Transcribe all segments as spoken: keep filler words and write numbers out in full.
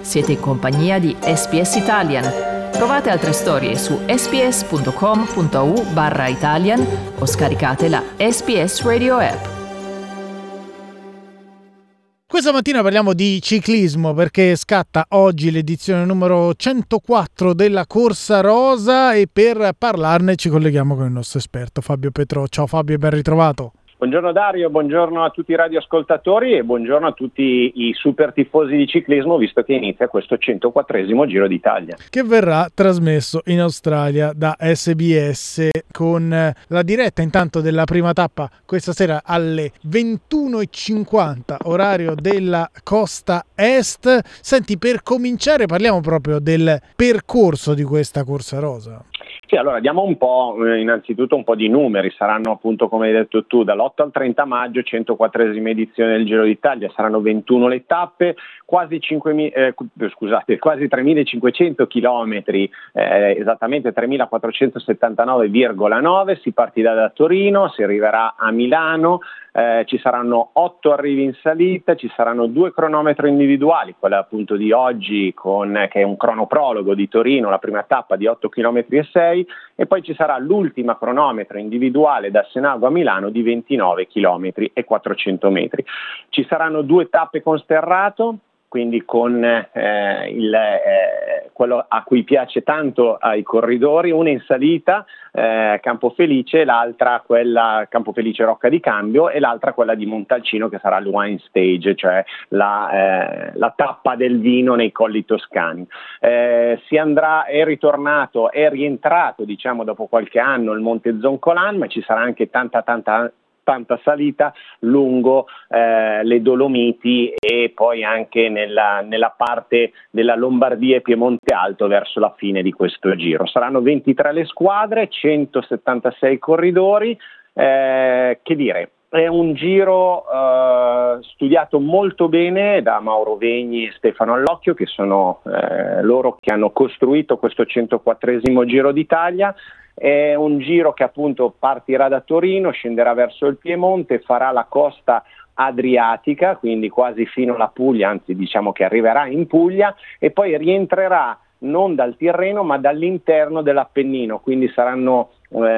Siete in compagnia di S B S Italian. Trovate altre storie su sbs.com.au barra Italian o scaricate la S B S Radio app. Questa mattina parliamo di ciclismo perché scatta oggi l'edizione numero centoquattro della Corsa Rosa e per parlarne ci colleghiamo con il nostro esperto Fabio Petrò. Ciao Fabio, ben ritrovato. Buongiorno Dario, buongiorno a tutti i radioascoltatori e buongiorno a tutti i super tifosi di ciclismo, visto che inizia questo centoquattresimo Giro d'Italia. Che verrà trasmesso in Australia da S B S con la diretta intanto della prima tappa questa sera alle ventuno e cinquanta, orario della costa est. Senti, per cominciare parliamo proprio del percorso di questa Corsa Rosa. Sì, allora diamo un po', eh, innanzitutto un po' di numeri, saranno appunto come hai detto tu dall'otto al trenta maggio, centoquattresima edizione del Giro d'Italia, saranno ventuno le tappe, quasi cinquemila, eh, scusate, quasi tremilacinquecento chilometri, eh, esattamente tremilaquattrocentosettantanove virgola nove, si partirà da Torino, si arriverà a Milano, eh, ci saranno otto arrivi in salita, ci saranno due cronometri individuali, quella appunto di oggi con, che è un cronoprologo di Torino, la prima tappa di otto chilometri e sei, e poi ci sarà l'ultima cronometro individuale da Senago a Milano di ventinove chilometri e quattrocento metri. Ci saranno due tappe con sterrato, quindi con eh, il, eh, quello a cui piace tanto ai corridori, una in salita, eh, Campofelice, l'altra quella Campofelice Rocca di Cambio e l'altra quella di Montalcino che sarà il wine stage, cioè la, eh, la tappa del vino nei colli toscani. Eh, si andrà, è ritornato, è rientrato diciamo dopo qualche anno il Monte Zoncolan, ma ci sarà anche tanta tanta tanta salita lungo eh, le Dolomiti e poi anche nella, nella parte della Lombardia e Piemonte Alto verso la fine di questo giro. Saranno ventitré le squadre, centosettantasei corridori, eh, che dire, è un giro eh, studiato molto bene da Mauro Vegni e Stefano Allocchio, che sono eh, loro che hanno costruito questo centoquattresimo Giro d'Italia. È un giro che appunto partirà da Torino, scenderà verso il Piemonte, farà la costa adriatica, quindi quasi fino alla Puglia, anzi diciamo che arriverà in Puglia e poi rientrerà non dal Tirreno ma dall'interno dell'Appennino, quindi saranno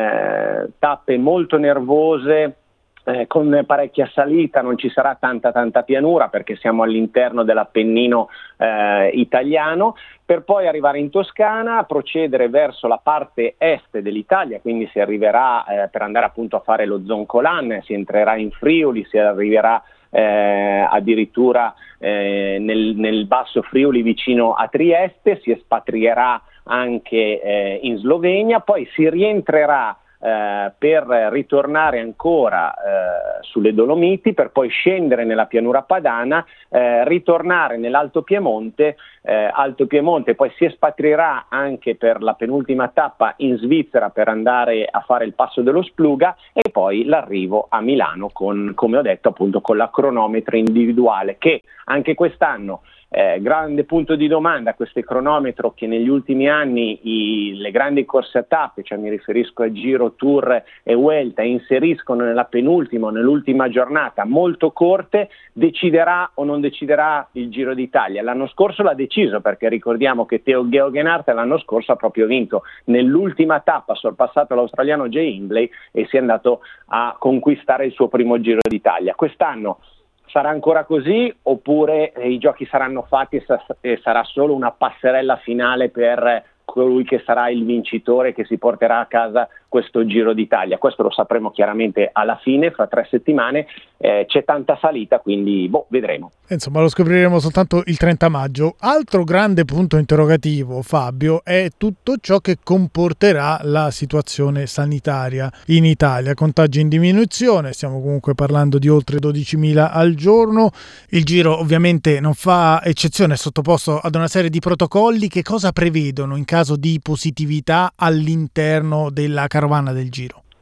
eh, tappe molto nervose, Eh, con parecchia salita, non ci sarà tanta tanta pianura perché siamo all'interno dell'Appennino eh, italiano, per poi arrivare in Toscana, procedere verso la parte est dell'Italia, quindi si arriverà eh, per andare appunto a fare lo Zoncolan, si entrerà in Friuli, si arriverà eh, addirittura eh, nel, nel Basso Friuli vicino a Trieste, si espatrierà anche eh, in Slovenia, poi si rientrerà Eh, per ritornare ancora eh, sulle Dolomiti, per poi scendere nella pianura padana, eh, ritornare nell'Alto Piemonte, eh, Alto Piemonte, poi si espatrierà anche per la penultima tappa in Svizzera per andare a fare il passo dello Spluga e poi l'arrivo a Milano con, come ho detto appunto, con la cronometro individuale che anche quest'anno Eh, grande punto di domanda, questo cronometro che negli ultimi anni i, le grandi corse a tappe, cioè mi riferisco a Giro, Tour e Vuelta, inseriscono nella penultima o nell'ultima giornata molto corte, deciderà o non deciderà il Giro d'Italia. L'anno scorso l'ha deciso perché ricordiamo che Theo Geoghenaert l'anno scorso ha proprio vinto nell'ultima tappa, sorpassato l'australiano Jay Hindley e si è andato a conquistare il suo primo Giro d'Italia. Quest'anno sarà ancora così oppure eh, i giochi saranno fatti e, sa- e sarà solo una passerella finale per colui che sarà il vincitore che si porterà a casa questo Giro d'Italia? Questo lo sapremo chiaramente alla fine, fra tre settimane. Eh, c'è tanta salita, quindi boh, vedremo. Insomma, lo scopriremo soltanto il trenta maggio. Altro grande punto interrogativo, Fabio, è tutto ciò che comporterà la situazione sanitaria in Italia. Contagi in diminuzione, stiamo comunque parlando di oltre dodicimila al giorno. Il Giro ovviamente non fa eccezione, è sottoposto ad una serie di protocolli. Che cosa prevedono in caso di positività all'interno della carovana del Giro?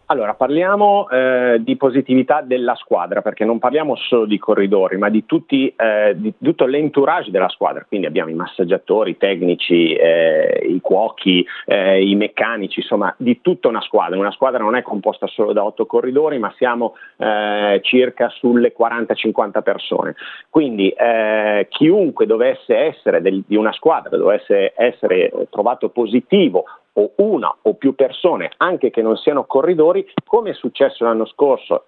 Allora, parliamo eh, di positività della squadra, perché non parliamo solo di corridori, ma di, tutti, eh, di tutto l'entourage della squadra. Quindi abbiamo i massaggiatori, i tecnici, eh, i cuochi, eh, i meccanici, insomma, di tutta una squadra. Una squadra non è composta solo da otto corridori, ma siamo eh, circa sulle quaranta cinquanta persone. Quindi eh, chiunque dovesse essere del, di una squadra, dovesse essere trovato positivo, o una o più persone, anche che non siano corridori, come è successo l'anno scorso,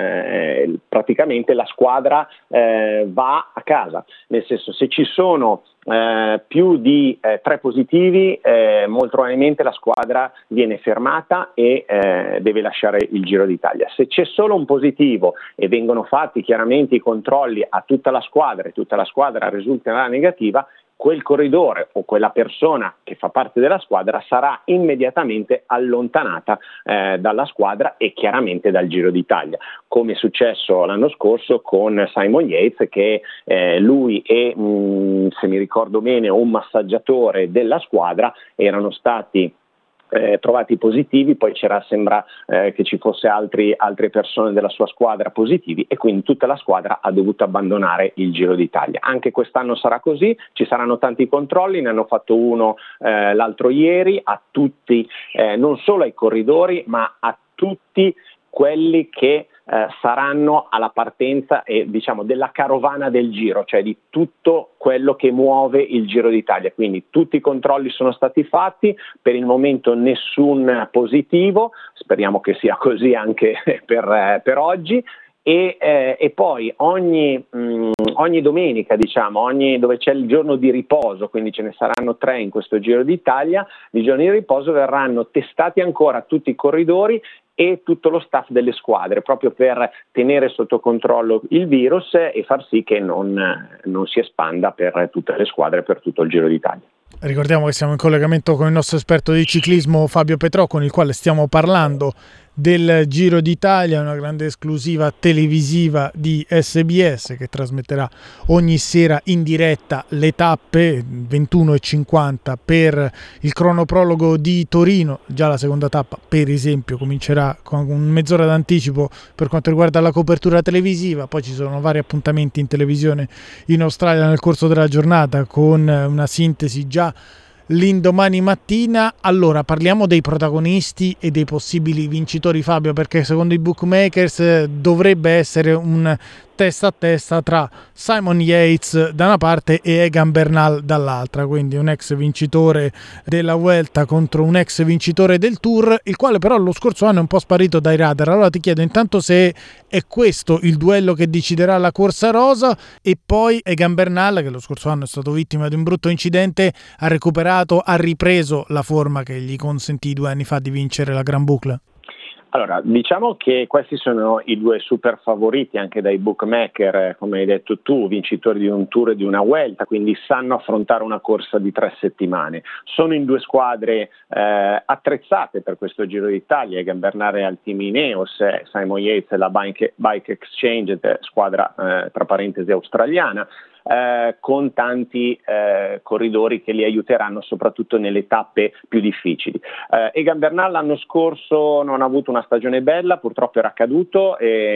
eh, praticamente la squadra eh, va a casa, nel senso, se ci sono eh, più di eh, tre positivi, eh, molto probabilmente la squadra viene fermata e eh, deve lasciare il Giro d'Italia. Se c'è solo un positivo e vengono fatti chiaramente i controlli a tutta la squadra e tutta la squadra risulterà negativa, quel corridore o quella persona che fa parte della squadra sarà immediatamente allontanata eh, dalla squadra e chiaramente dal Giro d'Italia, come è successo l'anno scorso con Simon Yates, che eh, lui e, mh, se mi ricordo bene, un massaggiatore della squadra erano stati Eh, trovati positivi, poi c'era, sembra eh, che ci fosse altri, altre persone della sua squadra positivi e quindi tutta la squadra ha dovuto abbandonare il Giro d'Italia. Anche quest'anno sarà così, ci saranno tanti controlli, ne hanno fatto uno eh, l'altro ieri a tutti, eh, non solo ai corridori ma a tutti quelli che eh, saranno alla partenza e diciamo della carovana del Giro, cioè di tutto quello che muove il Giro d'Italia. Quindi tutti i controlli sono stati fatti, per il momento nessun positivo, speriamo che sia così anche per, eh, per oggi. E, eh, e poi ogni, mh, ogni domenica, diciamo, ogni, dove c'è il giorno di riposo, quindi ce ne saranno tre in questo Giro d'Italia, i giorni di riposo verranno testati ancora tutti i corridori e tutto lo staff delle squadre, proprio per tenere sotto controllo il virus e far sì che non, non si espanda per tutte le squadre, per tutto il Giro d'Italia. Ricordiamo che siamo in collegamento con il nostro esperto di ciclismo Fabio Petrò, con il quale stiamo parlando del Giro d'Italia, una grande esclusiva televisiva di S B S che trasmetterà ogni sera in diretta le tappe ventuno e cinquanta per il cronoprologo di Torino. Già la seconda tappa, per esempio, comincerà con mezz'ora d'anticipo per quanto riguarda la copertura televisiva, poi ci sono vari appuntamenti in televisione in Australia nel corso della giornata con una sintesi già l'indomani mattina. Allora parliamo dei protagonisti e dei possibili vincitori, Fabio, perché secondo i bookmakers dovrebbe essere un testa a testa tra Simon Yates da una parte e Egan Bernal dall'altra, quindi un ex vincitore della Vuelta contro un ex vincitore del Tour, il quale però lo scorso anno è un po' sparito dai radar. Allora ti chiedo intanto se è questo il duello che deciderà la corsa rosa, e poi Egan Bernal, che lo scorso anno è stato vittima di un brutto incidente, ha recuperato, ha ripreso la forma che gli consentì due anni fa di vincere la Gran Boucle. Allora, diciamo che questi sono i due super favoriti anche dai bookmaker, come hai detto tu, vincitori di un Tour e di una Vuelta, quindi sanno affrontare una corsa di tre settimane. Sono in due squadre eh, attrezzate per questo Giro d'Italia, Egan Bernal al team Ineos, Simon Yates la Bike, Bike Exchange, squadra eh, tra parentesi australiana. Eh, con tanti eh, corridori che li aiuteranno soprattutto nelle tappe più difficili. Eh, Egan Bernal l'anno scorso non ha avuto una stagione bella, purtroppo era caduto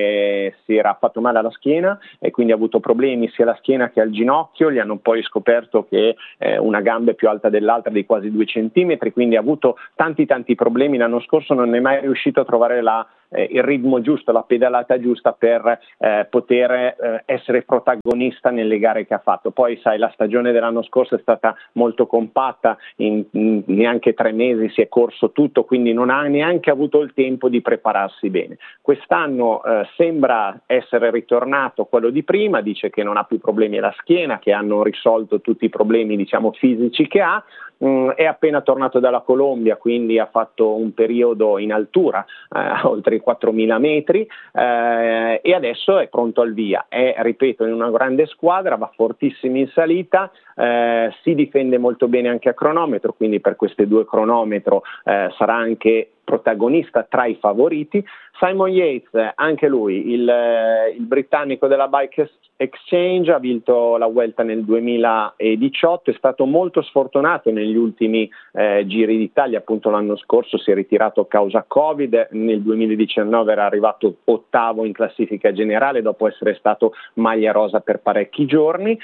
e si era fatto male alla schiena e quindi ha avuto problemi sia alla schiena che al ginocchio. Gli hanno poi scoperto che eh, una gamba è più alta dell'altra di quasi due centimetri, quindi ha avuto tanti tanti problemi. L'anno scorso non è mai riuscito a trovare la Eh, il ritmo giusto, la pedalata giusta per eh, poter eh, essere protagonista nelle gare che ha fatto. Poi sai, la stagione dell'anno scorso è stata molto compatta, in, in neanche tre mesi si è corso tutto, quindi non ha neanche avuto il tempo di prepararsi bene. Quest'anno eh, sembra essere ritornato quello di prima, dice che non ha più problemi alla schiena, che hanno risolto tutti i problemi, diciamo, fisici che ha. Mm, è appena tornato dalla Colombia, quindi ha fatto un periodo in altura, eh, oltre i quattromila metri, eh, e adesso è pronto al via. È, ripeto, in una grande squadra, va fortissimo in salita, eh, si difende molto bene anche a cronometro, quindi per queste due cronometro eh, sarà anche protagonista tra i favoriti. Simon Yates, anche lui, il, il britannico della Bike Exchange, ha vinto la Vuelta nel duemiladiciotto, è stato molto sfortunato negli ultimi eh, giri d'Italia, appunto l'anno scorso si è ritirato a causa Covid, nel duemiladiciannove era arrivato ottavo in classifica generale dopo essere stato maglia rosa per parecchi giorni.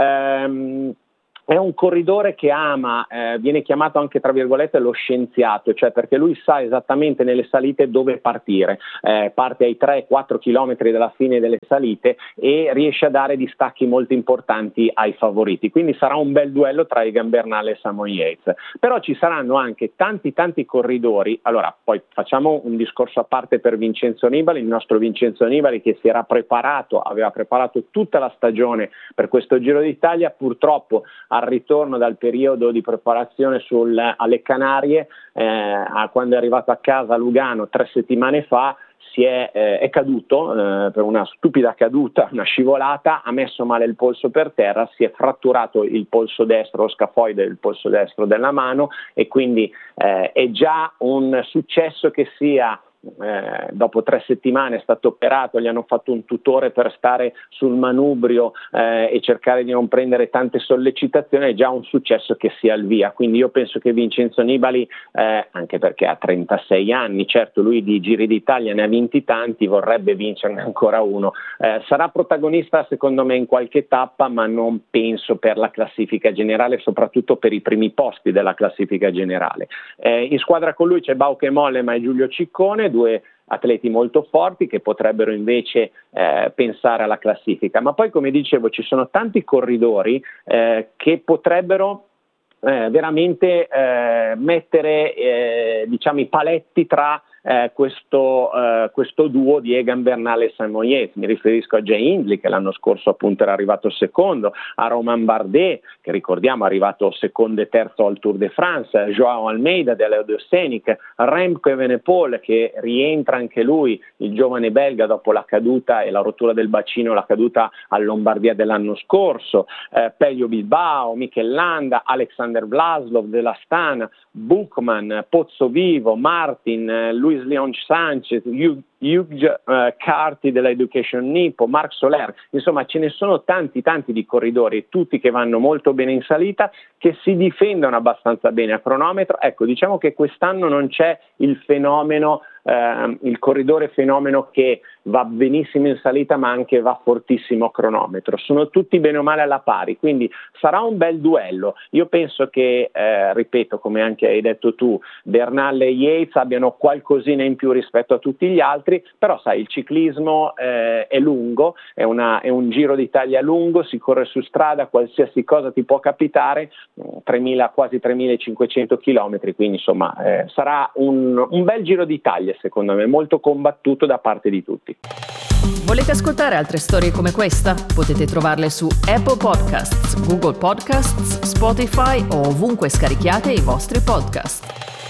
Ehm, È un corridore che ama, eh, viene chiamato anche tra virgolette lo scienziato, cioè perché lui sa esattamente nelle salite dove partire, eh, parte ai tre quattro chilometri dalla fine delle salite e riesce a dare distacchi molto importanti ai favoriti, quindi sarà un bel duello tra Egan Bernal e Simon Yates. Però ci saranno anche tanti tanti corridori, allora poi facciamo un discorso a parte per Vincenzo Nibali, il nostro Vincenzo Nibali che si era preparato, aveva preparato tutta la stagione per questo Giro d'Italia, purtroppo al ritorno dal periodo di preparazione sul, alle Canarie, eh, a quando è arrivato a casa a Lugano tre settimane fa, si è, eh, è caduto eh, per una stupida caduta, una scivolata, ha messo male il polso per terra, si è fratturato il polso destro, lo scafoide del polso destro della mano, e quindi eh, è già un successo che sia Eh, dopo tre settimane è stato operato, gli hanno fatto un tutore per stare sul manubrio eh, e cercare di non prendere tante sollecitazioni, è già un successo che sia al via. Quindi io penso che Vincenzo Nibali, eh, anche perché ha trentasei anni, certo lui di Giri d'Italia ne ha vinti tanti, vorrebbe vincerne ancora uno, eh, sarà protagonista secondo me in qualche tappa, ma non penso per la classifica generale, soprattutto per i primi posti della classifica generale. Eh, in squadra con lui c'è Bauke Mollema e Giulio Ciccone, due atleti molto forti che potrebbero invece eh, pensare alla classifica, ma poi come dicevo ci sono tanti corridori eh, che potrebbero eh, veramente eh, mettere eh, diciamo i paletti tra Eh, questo, eh, questo duo di Egan Bernal e Simon Yates. Mi riferisco a Jay Hindley che l'anno scorso appunto era arrivato secondo, a Romain Bardet che ricordiamo è arrivato secondo e terzo al Tour de France, Joao Almeida dell'Eudoscenic, Remco Evenepoel che rientra anche lui, il giovane belga dopo la caduta e la rottura del bacino, la caduta a Lombardia dell'anno scorso, eh, Pello Bilbao, Mikel Landa, Alexander Vlasov dell'Astana, Buchmann, Pozzovivo, Martin, eh, Luis Leon Sanchez, Hugh, Hugh uh, Carty dell'Education Nippo, Marc Soler, insomma ce ne sono tanti tanti di corridori, tutti che vanno molto bene in salita, che si difendono abbastanza bene a cronometro. Ecco, diciamo che quest'anno non c'è il fenomeno, eh, il corridore fenomeno che va benissimo in salita ma anche va fortissimo a cronometro, sono tutti bene o male alla pari, quindi sarà un bel duello. Io penso che, eh, ripeto, come anche hai detto tu, Bernal e Yates abbiano qualcosina in più rispetto a tutti gli altri, però sai, il ciclismo eh, è lungo, è, una, è un Giro d'Italia lungo, si corre su strada, qualsiasi cosa ti può capitare, tremila, quasi tremilacinquecento chilometri, quindi insomma eh, sarà un, un bel Giro d'Italia secondo me, molto combattuto da parte di tutti. Volete ascoltare altre storie come questa? Potete trovarle su Apple Podcasts, Google Podcasts, Spotify o ovunque scarichiate i vostri podcast.